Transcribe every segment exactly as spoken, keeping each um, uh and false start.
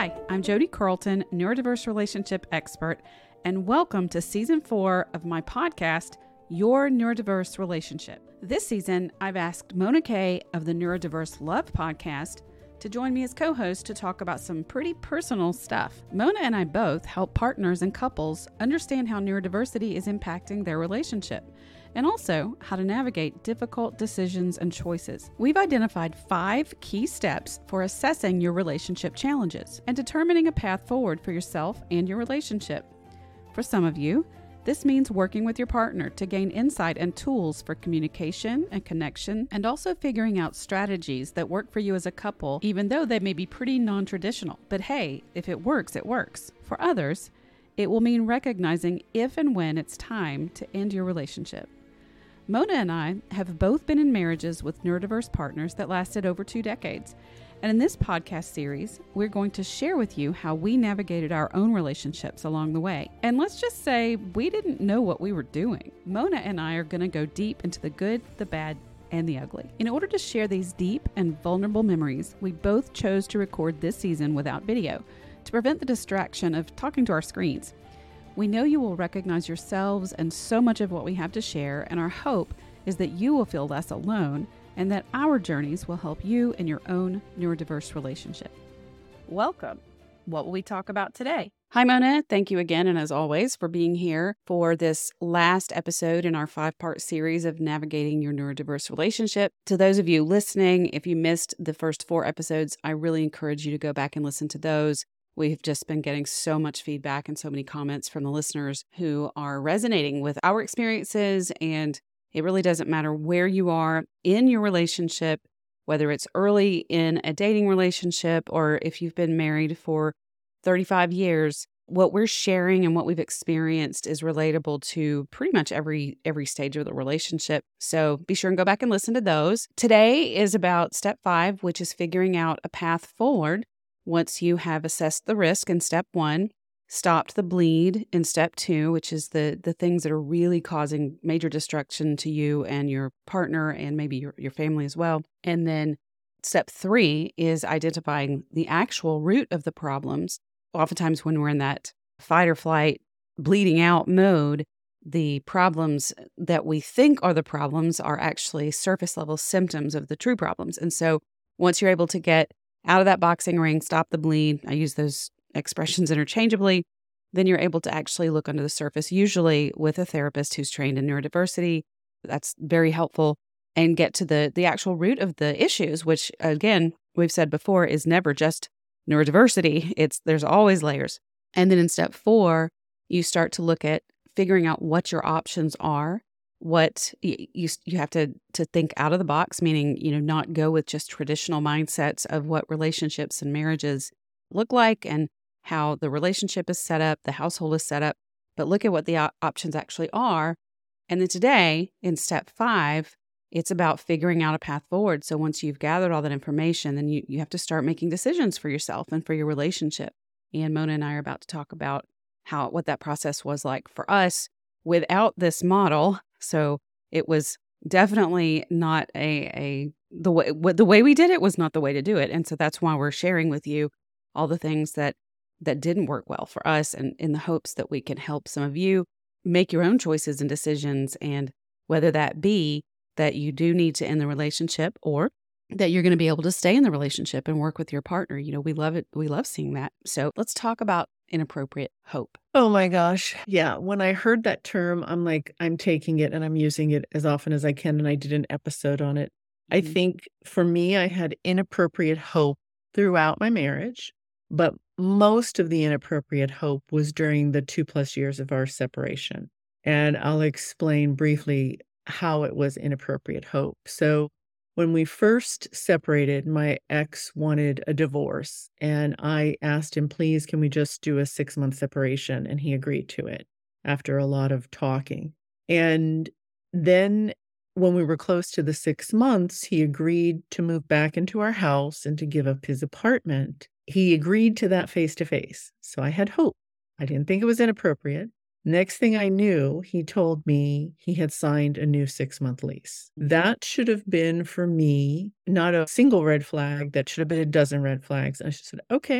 Hi, I'm Jody Carlton, neurodiverse relationship expert, and welcome to season four of my podcast, Your Neurodiverse Relationship. This season, I've asked Mona Kay of the Neurodiverse Love podcast to join me as co-host to talk about some pretty personal stuff. Mona and I both help partners and couples understand how neurodiversity is impacting their relationship, and also how to navigate difficult decisions and choices. We've identified five key steps for assessing your relationship challenges and determining a path forward for yourself and your relationship. For some of you, this means working with your partner to gain insight and tools for communication and connection, and also figuring out strategies that work for you as a couple, even though they may be pretty non-traditional. But hey, if it works, it works. For others, it will mean recognizing if and when it's time to end your relationship. Mona and I have both been in marriages with neurodiverse partners that lasted over two decades. And in this podcast series, we're going to share with you how we navigated our own relationships along the way. And let's just say we didn't know what we were doing. Mona and I are going to go deep into the good, the bad, and the ugly. In order to share these deep and vulnerable memories, we both chose to record this season without video to prevent the distraction of talking to our screens. We know you will recognize yourselves and so much of what we have to share, and our hope is that you will feel less alone and that our journeys will help you in your own neurodiverse relationship. Welcome. What will we talk about today? Hi, Mona. Thank you again, and as always, for being here for this last episode in our five-part series of navigating your neurodiverse relationship. To those of you listening, if you missed the first four episodes, I really encourage you to go back and listen to those. We've just been getting so much feedback and so many comments from the listeners who are resonating with our experiences, and it really doesn't matter where you are in your relationship, whether it's early in a dating relationship or if you've been married for thirty-five years. What we're sharing and what we've experienced is relatable to pretty much every every stage of the relationship. So be sure and go back and listen to those. Today is about step five, which is figuring out a path forward. Once you have assessed the risk in step one, stopped the bleed in step two, which is the the things that are really causing major destruction to you and your partner and maybe your, your family as well. And then step three is identifying the actual root of the problems. Oftentimes when we're in that fight or flight, bleeding out mode, the problems that we think are the problems are actually surface level symptoms of the true problems. And so once you're able to get out of that boxing ring, stop the bleed, I use those expressions interchangeably, then you're able to actually look under the surface, usually with a therapist who's trained in neurodiversity. That's very helpful, and get to the the actual root of the issues, which again, we've said before, is never just neurodiversity. It's there's always layers. And then in step four, you start to look at figuring out what your options are. What you you have to to think out of the box, meaning, you know, not go with just traditional mindsets of what relationships and marriages look like and how the relationship is set up, the household is set up, but look at what the op- options actually are. And then today, in step five, it's about figuring out a path forward. So once you've gathered all that information, then you, you have to start making decisions for yourself and for your relationship. And Mona and I are about to talk about how what that process was like for us without this model. So it was definitely not a a the way the way we did it was not the way to do it, and so that's why we're sharing with you all the things that that didn't work well for us, and in the hopes that we can help some of you make your own choices and decisions, and whether that be that you do need to end the relationship or that you're going to be able to stay in the relationship and work with your partner. You know, we love it. We love seeing that. So let's talk about inappropriate hope. Oh my gosh. Yeah. When I heard that term, I'm like, I'm taking it and I'm using it as often as I can. And I did an episode on it. Mm-hmm. I think for me, I had inappropriate hope throughout my marriage, but most of the inappropriate hope was during the two plus years of our separation. And I'll explain briefly how it was inappropriate hope. So when we first separated, my ex wanted a divorce, and I asked him, please, can we just do a six-month separation? And he agreed to it after a lot of talking. And then when we were close to the six months, he agreed to move back into our house and to give up his apartment. He agreed to that face-to-face. So I had hope. I didn't think it was inappropriate. Next thing I knew, he told me he had signed a new six-month lease. That should have been, for me, not a single red flag. That should have been a dozen red flags. I should have said, okay,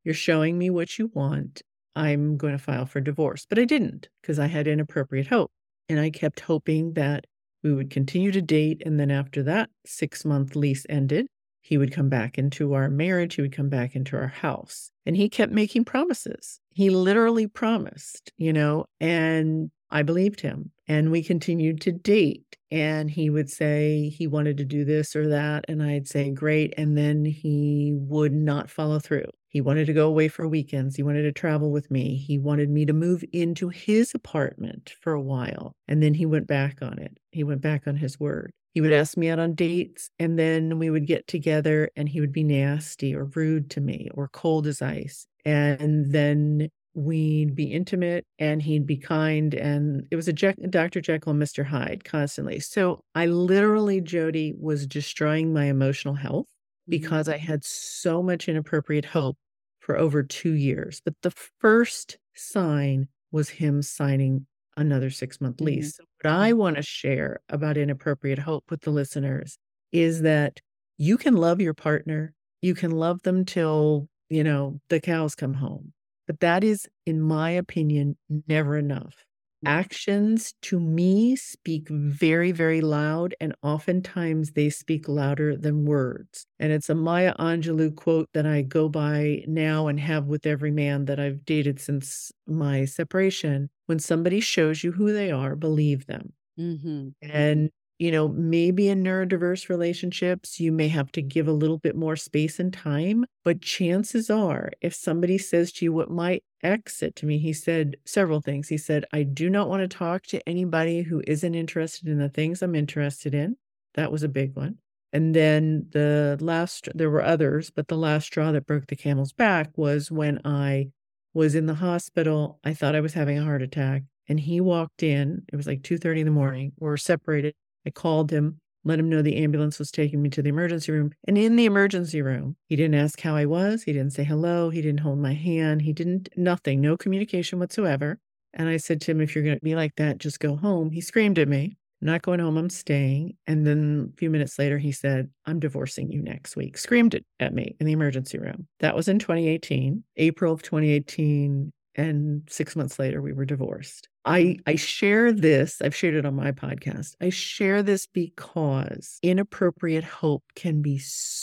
you're showing me what you want. I'm going to file for divorce. But I didn't because I had inappropriate hope. And I kept hoping that we would continue to date. And then after that six-month lease ended, he would come back into our marriage. He would come back into our house. And he kept making promises. He literally promised, you know, and I believed him. And we continued to date. And he would say he wanted to do this or that. And I'd say, great. And then he would not follow through. He wanted to go away for weekends. He wanted to travel with me. He wanted me to move into his apartment for a while. And then he went back on it. He went back on his word. He would ask me out on dates, and then we would get together and he would be nasty or rude to me or cold as ice. And then we'd be intimate and he'd be kind. And it was a Je- Doctor Jekyll and Mister Hyde constantly. So I literally, Jody, was destroying my emotional health because I had so much inappropriate hope for over two years. But the first sign was him signing another six-month lease. Mm-hmm. So what I want to share about inappropriate hope with the listeners is that you can love your partner. You can love them till, you know, the cows come home. But that is, in my opinion, never enough. Actions to me speak very, very loud, and oftentimes they speak louder than words. And it's a Maya Angelou quote that I go by now and have with every man that I've dated since my separation. When somebody shows you who they are, believe them. Mm-hmm. And, you know, maybe in neurodiverse relationships, you may have to give a little bit more space and time. But chances are, if somebody says to you, what my ex said to me, he said several things. He said, I do not want to talk to anybody who isn't interested in the things I'm interested in. That was a big one. And then the last, there were others, but the last straw that broke the camel's back was when I was in the hospital. I thought I was having a heart attack. And he walked in. It was like two thirty in the morning. We were separated. I called him, let him know the ambulance was taking me to the emergency room. And in the emergency room, he didn't ask how I was. He didn't say hello. He didn't hold my hand. He didn't, nothing, no communication whatsoever. And I said to him, if you're going to be like that, just go home. He screamed at me, I'm not going home, I'm staying. And then a few minutes later, he said, I'm divorcing you next week. Screamed it at me in the emergency room. That was in twenty eighteen, April of twenty eighteen. And six months later, we were divorced. I, I share this. I've shared it on my podcast. I share this because inappropriate hope can be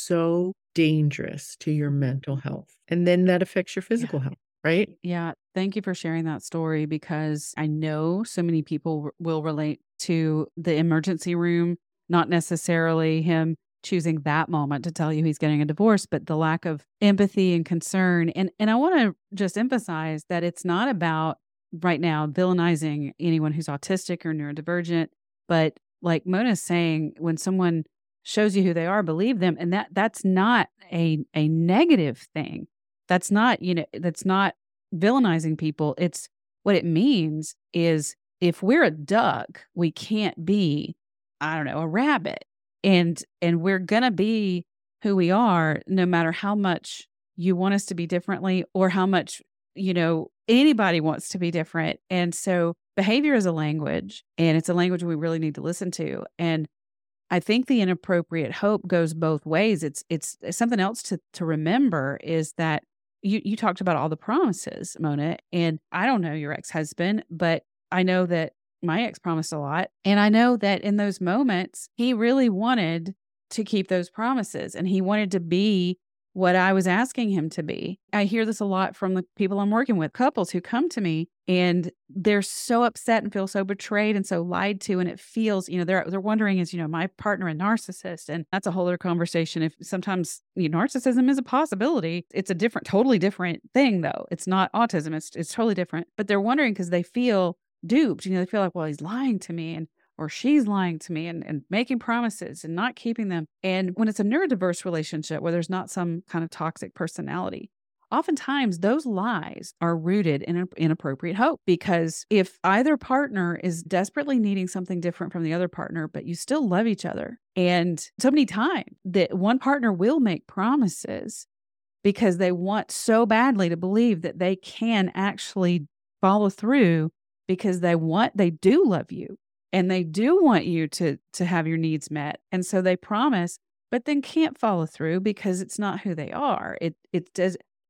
so dangerous to your mental health. And then that affects your physical yeah. health, right? Yeah. Thank you for sharing that story, because I know so many people will relate to the emergency room, not necessarily him choosing that moment to tell you he's getting a divorce, but the lack of empathy and concern. And and I want to just emphasize that it's not about right now villainizing anyone who's autistic or neurodivergent, but like Mona's saying, when someone shows you who they are, believe them. And that that's not a a negative thing. That's not, you know, that's not villainizing people. It's what it means is if we're a duck, we can't be, I don't know, a rabbit. And and we're going to be who we are, no matter how much you want us to be differently or how much, you know, anybody wants to be different. And so behavior is a language, and it's a language we really need to listen to. And I think the inappropriate hope goes both ways. It's it's something else to to remember is that you, you talked about all the promises, Mona, and I don't know your ex-husband, but I know that my ex promised a lot. And I know that in those moments, he really wanted to keep those promises, and he wanted to be what I was asking him to be. I hear this a lot from the people I'm working with, couples who come to me and they're so upset and feel so betrayed and so lied to. And it feels, you know, they're, they're wondering, is, you know, my partner a narcissist? And that's a whole other conversation. If sometimes, you know, narcissism is a possibility, it's a different, totally different thing though. It's not autism. It's, it's totally different, but they're wondering because they feel duped. You know, they feel like, well, he's lying to me and or she's lying to me and, and making promises and not keeping them. And when it's a neurodiverse relationship where there's not some kind of toxic personality, oftentimes those lies are rooted in inappropriate hope, because if either partner is desperately needing something different from the other partner, but you still love each other, and so many times that one partner will make promises because they want so badly to believe that they can actually follow through because they want, they do love you. And they do want you to to have your needs met. And so they promise, but then can't follow through because it's not who they are. It it does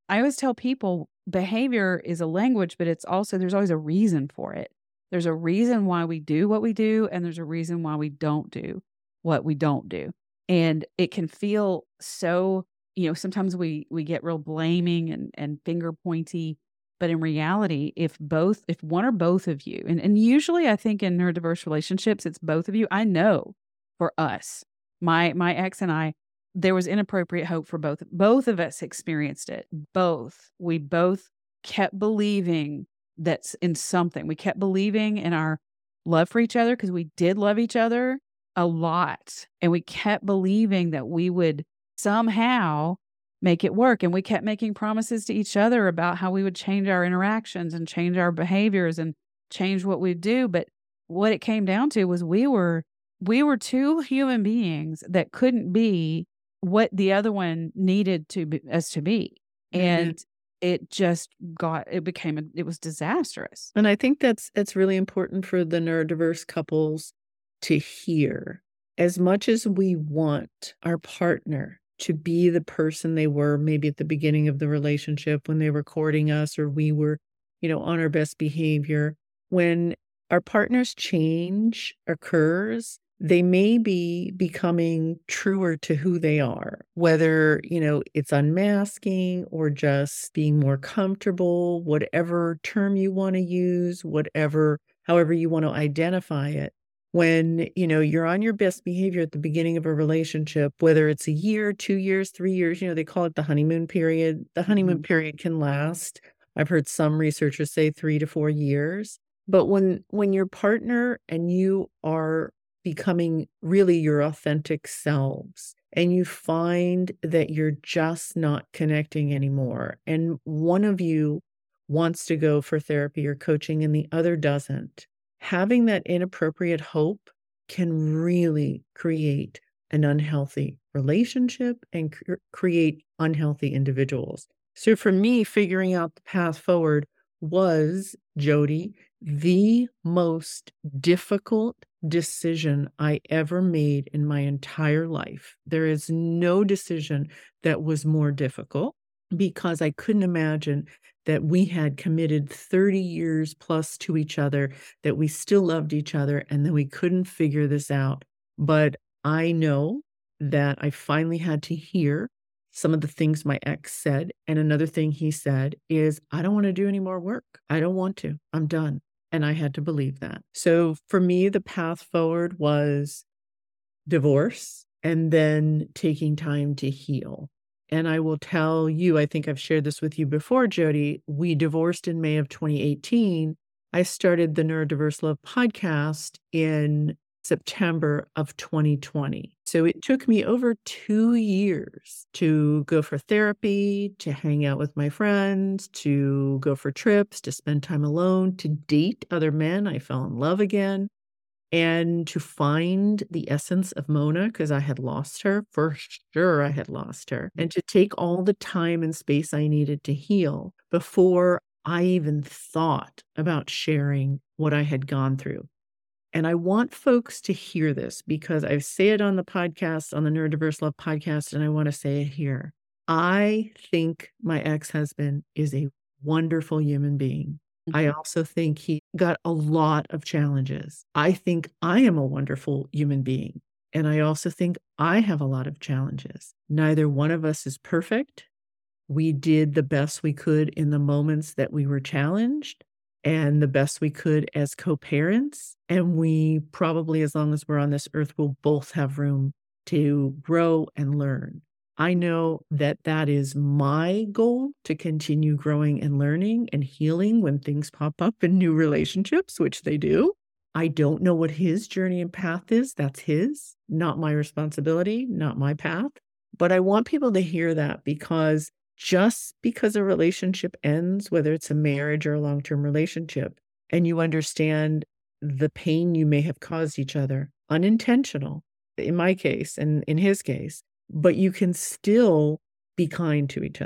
I always tell people behavior is a language, but it's also, there's always a reason for it. There's a reason why we do what we do, and there's a reason why we don't do what we don't do. And it can feel so, you know, sometimes we we get real blaming and and finger pointy, but in reality, if both if one or both of you, and and usually I think in neurodiverse relationships it's both of you. I know for us, my my ex and I, there was inappropriate hope for both. Both of us experienced it. Both. We both kept believing that's in something. We kept believing in our love for each other because we did love each other a lot. And we kept believing that we would somehow make it work. And we kept making promises to each other about how we would change our interactions and change our behaviors and change what we do. But what it came down to was we were we were two human beings that couldn't be what the other one needed to be, us to be. And mm-hmm. it just got, it became, a, it was disastrous. And I think that's, that's really important for the neurodiverse couples to hear. As much as we want our partner to be the person they were maybe at the beginning of the relationship when they were courting us, or we were, you know, on our best behavior, when our partner's change occurs, they may be becoming truer to who they are, whether, you know, it's unmasking or just being more comfortable, whatever term you want to use, whatever, however you want to identify it. When, you know, you're on your best behavior at the beginning of a relationship, whether it's a year, two years, three years, you know, they call it the honeymoon period. The honeymoon mm-hmm. period can last, I've heard some researchers say three to four years. But when when your partner and you are becoming really your authentic selves, and you find that you're just not connecting anymore, and one of you wants to go for therapy or coaching and the other doesn't, having that inappropriate hope can really create an unhealthy relationship and cr- create unhealthy individuals. So for me, figuring out the path forward was, Jody, the most difficult decision I ever made in my entire life. There is no decision that was more difficult, because I couldn't imagine that we had committed thirty years plus to each other, that we still loved each other, and that we couldn't figure this out. But I know that I finally had to hear some of the things my ex said. And another thing he said is, I don't want to do any more work. I don't want to. I'm done. And I had to believe that. So for me, the path forward was divorce and then taking time to heal. And I will tell you, I think I've shared this with you before, Jody, we divorced in May of twenty eighteen. I started the Neurodiverse Love podcast in September of twenty twenty. So it took me over two years to go for therapy, to hang out with my friends, to go for trips, to spend time alone, to date other men. I fell in love again. And to find the essence of Mona, because I had lost her, for sure I had lost her, and to take all the time and space I needed to heal before I even thought about sharing what I had gone through. And I want folks to hear this, because I say it on the podcast, on the Neurodiverse Love podcast, and I want to say it here. I think my ex-husband is a wonderful human being. I also think he got a lot of challenges. I think I am a wonderful human being. And I also think I have a lot of challenges. Neither one of us is perfect. We did the best we could in the moments that we were challenged, and the best we could as co-parents. And we probably, as long as we're on this earth, will both have room to grow and learn. I know that that is my goal, to continue growing and learning and healing when things pop up in new relationships, which they do. I don't know what his journey and path is. That's his, not my responsibility, not my path. But I want people to hear that, because just because a relationship ends, whether it's a marriage or a long-term relationship, and you understand the pain you may have caused each other, unintentional, in my case and in his case, but you can still be kind to each other.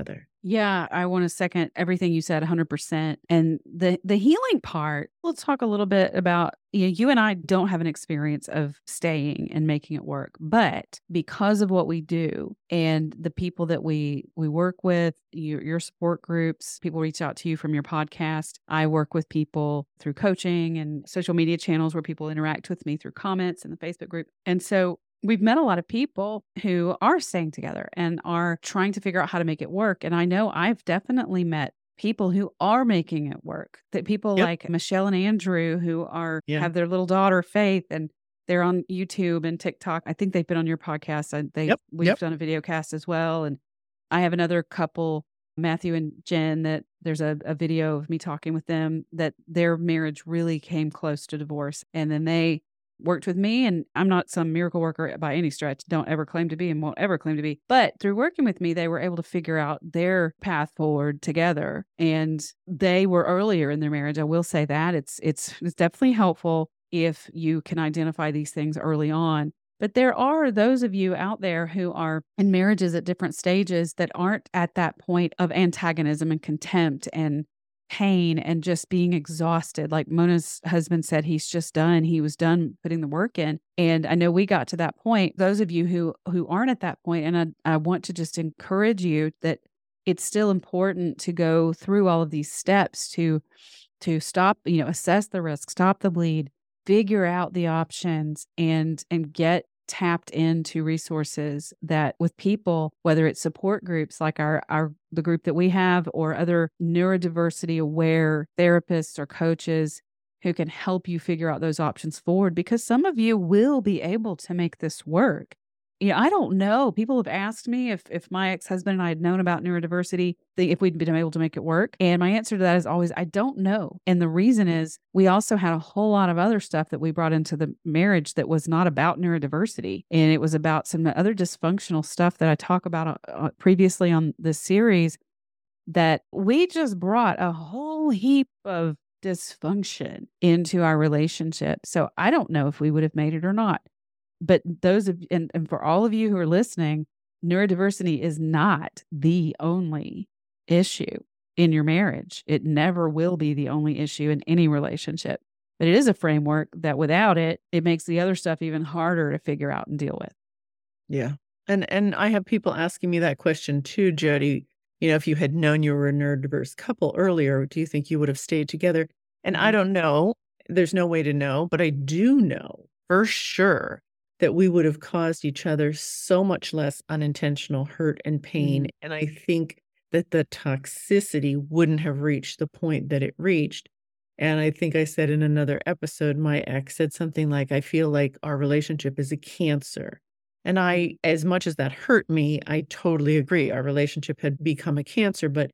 Yeah, I want to second everything you said one hundred percent. And the the healing part, let's talk a little bit about you, know, you and I don't have an experience of staying and making it work, but because of what we do and the people that we we work with, your, your support groups, people reach out to you from your podcast. I work with people through coaching and social media channels where people interact with me through comments in the Facebook group. And so we've met a lot of people who are staying together and are trying to figure out how to make it work. And I know I've definitely met people who are making it work. That people Yep. like Michelle and Andrew who are Yeah. have their little daughter Faith, and they're on YouTube and TikTok. I think they've been on your podcast. And they Yep. we've Yep. done a video cast as well. And I have another couple, Matthew and Jen, that there's a, a video of me talking with them that their marriage really came close to divorce. And then they worked with me, and I'm not some miracle worker by any stretch. Don't ever claim to be and won't ever claim to be. But through working with me, they were able to figure out their path forward together. And they were earlier in their marriage. I will say that it's it's it's definitely helpful if you can identify these things early on. But there are those of you out there who are in marriages at different stages that aren't at that point of antagonism and contempt and pain and just being exhausted. Like Mona's husband said, he's just done. He was done putting the work in. And I know we got to that point. Those of you who who aren't at that point, and I, I want to just encourage you that it's still important to go through all of these steps to to stop, you know, assess the risk, stop the bleed, figure out the options, and and get tapped into resources that with people, whether it's support groups like our, our the group that we have, or other neurodiversity aware therapists or coaches who can help you figure out those options forward, because some of you will be able to make this work. Yeah, I don't know. People have asked me if if my ex-husband and I had known about neurodiversity, the- if we'd been able to make it work. And my answer to that is always, I don't know. And the reason is we also had a whole lot of other stuff that we brought into the marriage that was not about neurodiversity. And it was about some other dysfunctional stuff that I talk about uh, previously on this series, that we just brought a whole heap of dysfunction into our relationship. So I don't know if we would have made it or not. But those of, and, and for all of you who are listening, neurodiversity is not the only issue in your marriage. It never will be the only issue in any relationship. But it is a framework that without it, it makes the other stuff even harder to figure out and deal with. Yeah. And and I have people asking me that question too, Jody. You know, if you had known you were a neurodiverse couple earlier, do you think you would have stayed together? And I don't know. There's no way to know, but I do know for sure that we would have caused each other so much less unintentional hurt and pain. Mhm. And I think that the toxicity wouldn't have reached the point that it reached. And I think I said in another episode, my ex said something like, I feel like our relationship is a cancer. And I, as much as that hurt me, I totally agree. Our relationship had become a cancer, but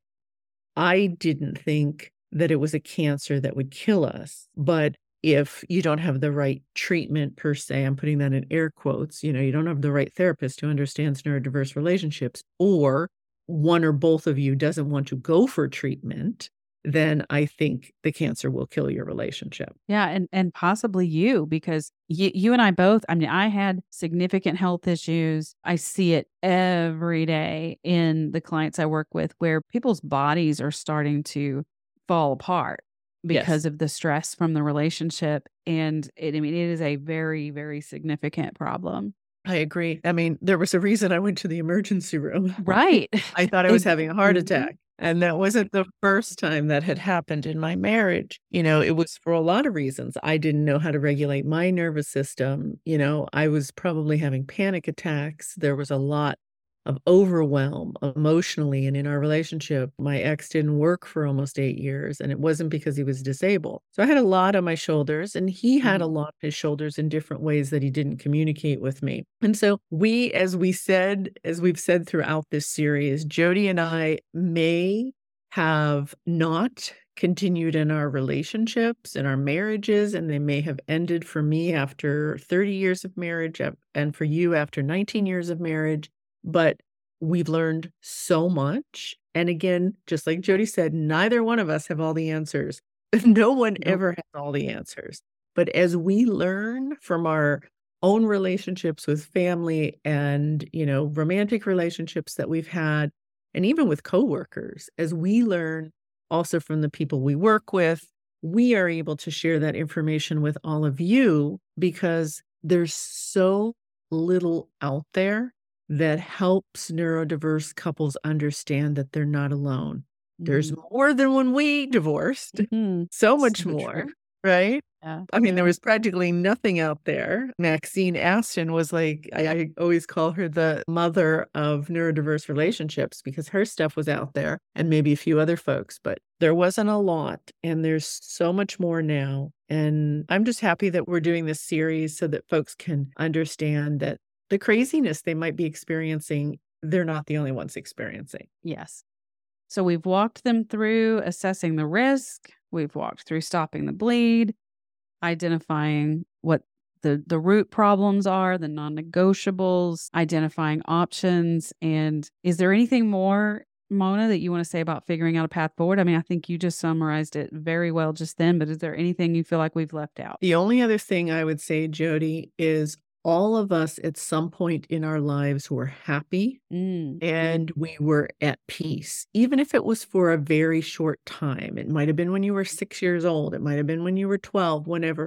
I didn't think that it was a cancer that would kill us. But if you don't have the right treatment per se, I'm putting that in air quotes, you know, you don't have the right therapist who understands neurodiverse relationships, or one or both of you doesn't want to go for treatment, then I think the cancer will kill your relationship. Yeah, and and possibly you, because you, you and I both, I mean, I had significant health issues. I see it every day in the clients I work with, where people's bodies are starting to fall apart because Yes. of the stress from the relationship. And it, I mean, it is a very, very significant problem. I agree. I mean, there was a reason I went to the emergency room. Right. I thought I was Ex- having a heart Mhm. attack. And that wasn't the first time that had happened in my marriage. You know, it was for a lot of reasons. I didn't know how to regulate my nervous system. You know, I was probably having panic attacks. There was a lot of overwhelm emotionally. And in our relationship, my ex didn't work for almost eight years. And it wasn't because he was disabled. So I had a lot on my shoulders, and he had a lot on his shoulders in different ways that he didn't communicate with me. And so we, as we said, as we've said throughout this series, Jody and I may have not continued in our relationships and our marriages, and they may have ended for me after thirty years of marriage and for you after nineteen years of marriage. But we've learned so much. And again, just like Jody said, neither one of us have all the answers. No one Nope. ever has all the answers. But as we learn from our own relationships with family and, you know, romantic relationships that we've had, and even with coworkers, as we learn also from the people we work with, we are able to share that information with all of you because there's so little out there that helps neurodiverse couples understand that they're not alone. There's Mhm. more than when we divorced, Mhm. so much So more, true. right? Yeah. I mean, there Yeah. was practically nothing out there. Maxine Aston was like, I, I always call her the mother of neurodiverse relationships because her stuff was out there and maybe a few other folks, but there wasn't a lot. And there's so much more now. And I'm just happy that we're doing this series so that folks can understand that the craziness they might be experiencing, they're not the only ones experiencing. Yes. So we've walked them through assessing the risk. We've walked through stopping the bleed, identifying what the, the root problems are, the non-negotiables, identifying options. And is there anything more, Mona, that you want to say about figuring out a path forward? I mean, I think you just summarized it very well just then, but is there anything you feel like we've left out? The only other thing I would say, Jody, is all of us at some point in our lives were happy Mm. and we were at peace, even if it was for a very short time. It might have been when you were six years old. It might have been when you were twelve, whenever.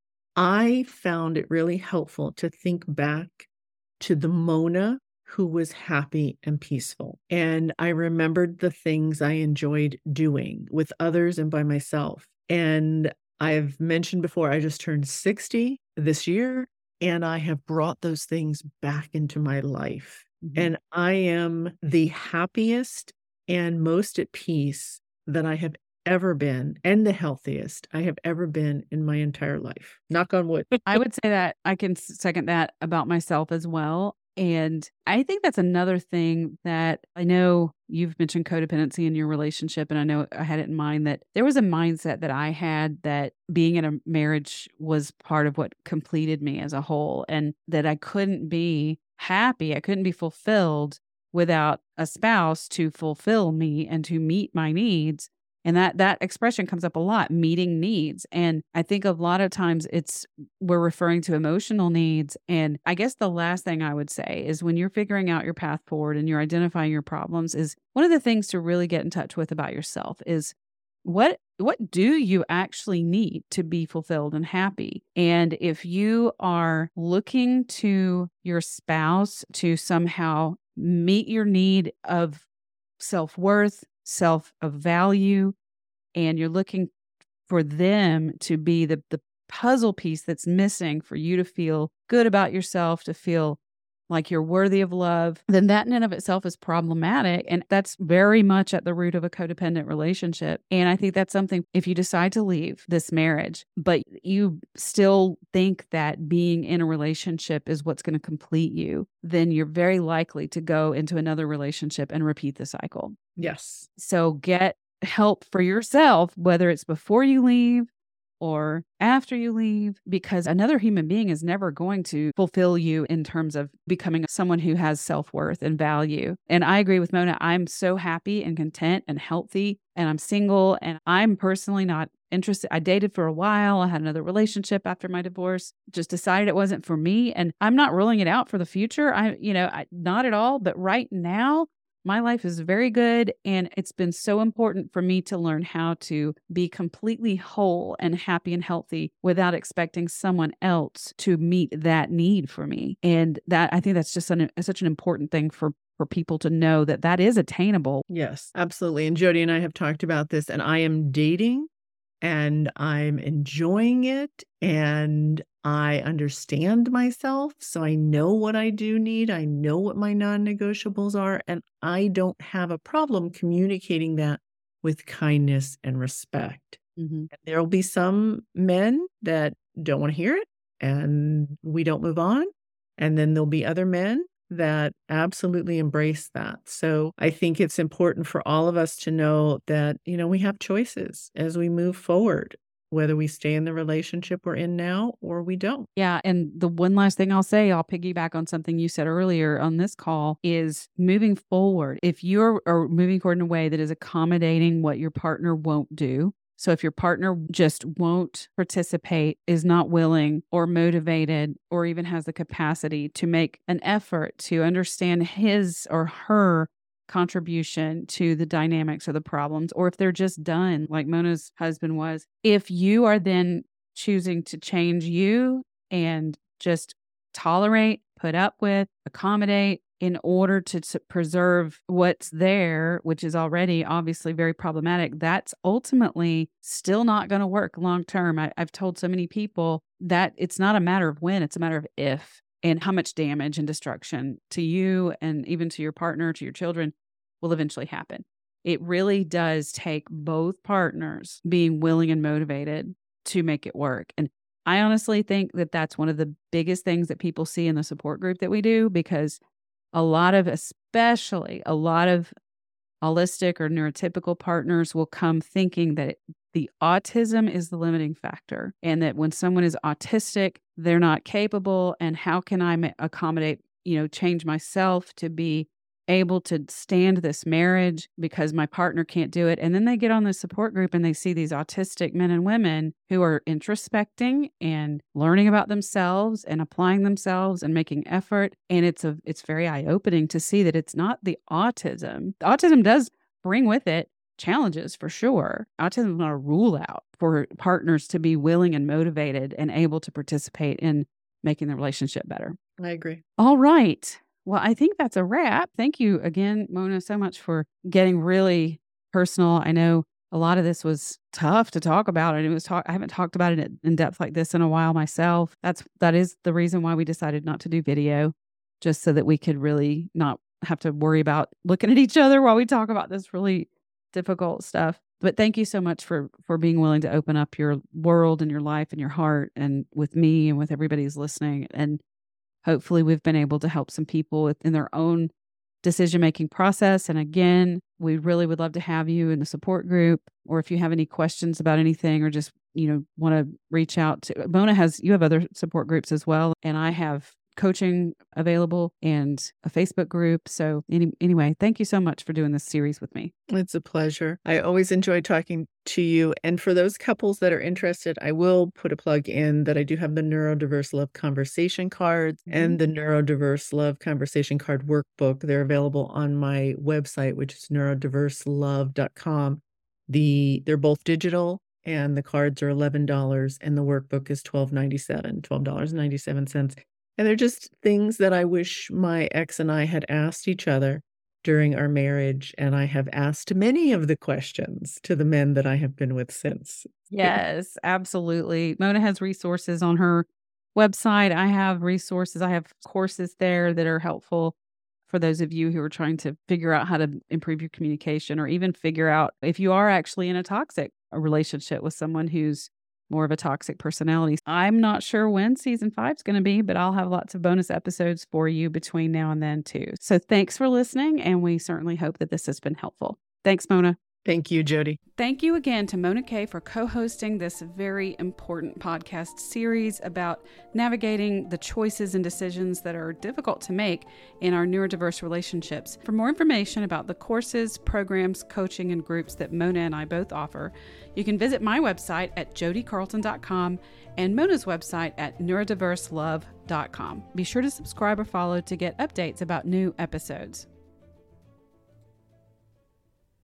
I found it really helpful to think back to the Mona who was happy and peaceful. And I remembered the things I enjoyed doing with others and by myself. And I've mentioned before, I just turned sixty this year, and I have brought those things back into my life. Mhm. And I am the happiest and most at peace that I have ever been, and the healthiest I have ever been in my entire life. Knock on wood. I would say that I can s- second that about myself as well. And I think that's another thing that I know you've mentioned codependency in your relationship. And I know I had it in mind that there was a mindset that I had that being in a marriage was part of what completed me as a whole, and that I couldn't be happy, I couldn't be fulfilled without a spouse to fulfill me and to meet my needs. And that that expression comes up a lot, meeting needs. And I think a lot of times it's we're referring to emotional needs. And I guess the last thing I would say is when you're figuring out your path forward and you're identifying your problems, is one of the things to really get in touch with about yourself is what what do you actually need to be fulfilled and happy? And if you are looking to your spouse to somehow meet your need of self-worth, self of value, and you're looking for them to be the the puzzle piece that's missing for you to feel good about yourself, to feel like you're worthy of love, then that in and of itself is problematic. And that's very much at the root of a codependent relationship. And I think that's something, if you decide to leave this marriage, but you still think that being in a relationship is what's going to complete you, then you're very likely to go into another relationship and repeat the cycle. Yes. So get help for yourself, whether it's before you leave or after you leave, because another human being is never going to fulfill you in terms of becoming someone who has self-worth and value. And I agree with Mona. I'm so happy and content and healthy, and I'm single, and I'm personally not interested. I dated for a while. I had another relationship after my divorce, just decided it wasn't for me. And I'm not ruling it out for the future. I, you know, I, not at all. But right now, my life is very good, and it's been so important for me to learn how to be completely whole and happy and healthy without expecting someone else to meet that need for me. And that, I think that's just an, such an important thing for for people to know that that is attainable. Yes, absolutely. And Jody and I have talked about this, and I am dating and I'm enjoying it, and I understand myself. So I know what I do need. I know what my non-negotiables are, and I don't have a problem communicating that with kindness and respect. Mm-hmm. There'll be some men that don't want to hear it, and we don't move on. And then there'll be other men that absolutely embrace that. So I think it's important for all of us to know that, you know, we have choices as we move forward, whether we stay in the relationship we're in now or we don't. Yeah. And the one last thing I'll say, I'll piggyback on something you said earlier on this call, is moving forward. If you're are moving forward in a way that is accommodating what your partner won't do. So if your partner just won't participate, is not willing or motivated, or even has the capacity to make an effort to understand his or her contribution to the dynamics or the problems, or if they're just done, like Mona's husband was, if you are then choosing to change you and just tolerate, put up with, accommodate in order to, to preserve what's there, which is already obviously very problematic, that's ultimately still not going to work long term. I, I've told so many people that it's not a matter of when, it's a matter of if, and how much damage and destruction to you and even to your partner, to your children will eventually happen. It really does take both partners being willing and motivated to make it work. And I honestly think that that's one of the biggest things that people see in the support group that we do, because a lot of, especially a lot of holistic or neurotypical partners will come thinking that it, the autism is the limiting factor, and that when someone is autistic, they're not capable. And how can I ma- accommodate, you know, change myself to be able to stand this marriage because my partner can't do it? And then they get on the support group and they see these autistic men and women who are introspecting and learning about themselves and applying themselves and making effort. And it's a it's very eye-opening to see that it's not the autism. The autism does bring with it challenges for sure. Autism is not a rule out for partners to be willing and motivated and able to participate in making the relationship better. I agree. All right. Well, I think that's a wrap. Thank you again, Mona, so much for getting really personal. I know a lot of this was tough to talk about, and it was talk. I haven't talked about it in depth like this in a while myself. That's that is the reason why we decided not to do video, just so that we could really not have to worry about looking at each other while we talk about this really difficult stuff. But thank you so much for for being willing to open up your world and your life and your heart, and with me and with everybody who's listening. And hopefully we've been able to help some people with, in their own decision-making process. And again, we really would love to have you in the support group, or if you have any questions about anything, or just, you know, want to reach out to Mona has, you have other support groups as well. And I have coaching available and a Facebook group. So any, anyway, thank you so much for doing this series with me. It's a pleasure. I always enjoy talking to you. And for those couples that are interested, I will put a plug in that I do have the Neurodiverse Love Conversation cards mm-hmm. and the Neurodiverse Love Conversation card workbook. They're available on my website, which is neurodiverse love dot com. The, they're both digital, and the cards are eleven dollars and the workbook is twelve ninety-seven, twelve dollars and ninety-seven cents. And they're just things that I wish my ex and I had asked each other during our marriage. And I have asked many of the questions to the men that I have been with since. Yes, absolutely. Mona has resources on her website. I have resources. I have courses there that are helpful for those of you who are trying to figure out how to improve your communication, or even figure out if you are actually in a toxic relationship with someone who's more of a toxic personality. I'm not sure when season five is going to be, but I'll have lots of bonus episodes for you between now and then too. So thanks for listening, and we certainly hope that this has been helpful. Thanks, Mona. Thank you, Jody. Thank you again to Mona Kay for co-hosting this very important podcast series about navigating the choices and decisions that are difficult to make in our neurodiverse relationships. For more information about the courses, programs, coaching, and groups that Mona and I both offer, you can visit my website at jody carlton dot com and Mona's website at neurodiverse love dot com. Be sure to subscribe or follow to get updates about new episodes.